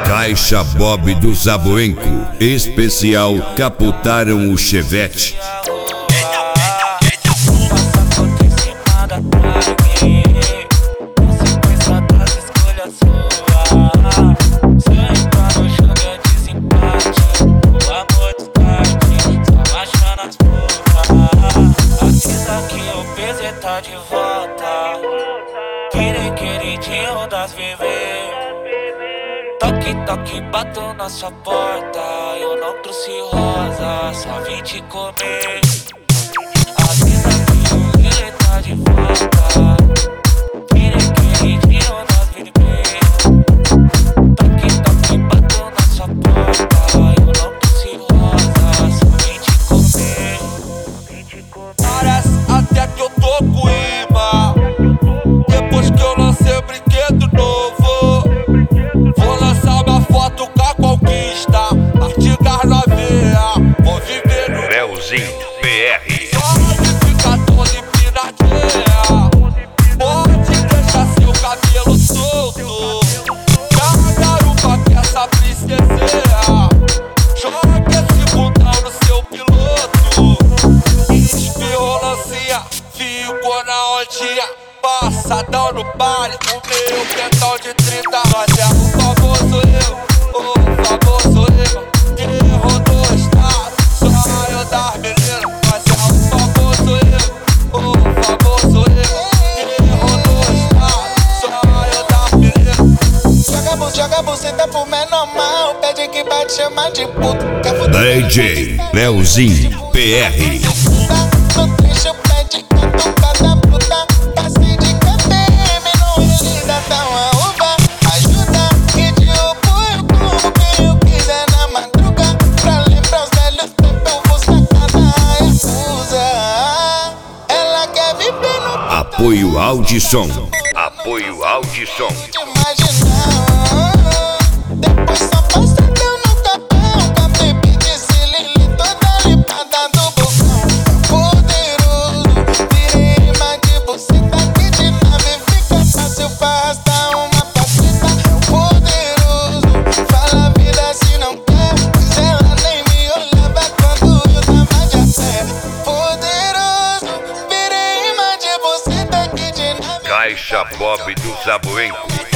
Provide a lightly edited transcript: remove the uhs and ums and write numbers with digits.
Caixa Bob do Zaboenco, especial capotaram o Chevette. Tá de volta, queridinho das bebês. Toque, toque, bato na sua porta. Eu não trouxe rosa, só vim te comer. Avisa que ele tá de volta, queridinho das bebês. Toque, toque, bato na sua porta. Eu não trouxe rosa, só vim te comer. Parece até que eu tô com imã, depois que eu lancei o brinquedo novo. Vou lançar uma foto com a conquista, artigas novinha, vou viver no Leozinho PR. Pode ficar toda empinadinha, pode deixar seu cabelo solto. Garupa que essa princesinha, joga esse bundão no seu piloto. Espirrou lancinha, ficou na ondinha, passadão no baile, o meu pentão de 30. Mas é o famoso eu, que rodou o estado, sonho das meninas. Mas é o famoso eu, que rodou o estado, sonho das meninas. Joga buceta pro menor mal, pede que vai te chamar de puta. DJ Leozinho PR. No trecho pede catucada bruta, passe de KTM, não realiza tão a uva. Ajuda que te apoio como quem eu quiser na madruga. Pra lembrar os velhos tempos, eu vou sacar da Yakuza. Ela quer viver no Apoio Audisson. Apoio Audisson. de imaginar. Depois só passa deu no tapão, com a baby de Cilili toda limpada do bocão. Poderoso, virei imã de buceta, que de nave fica fácil pra arrastar uma passeta. Poderoso, fala a vida se não quer, mas ela nem me olhava quando eu tava de a pé. Poderoso, virei imã de buceta, que de nave Caixa Bob do Zaboenco.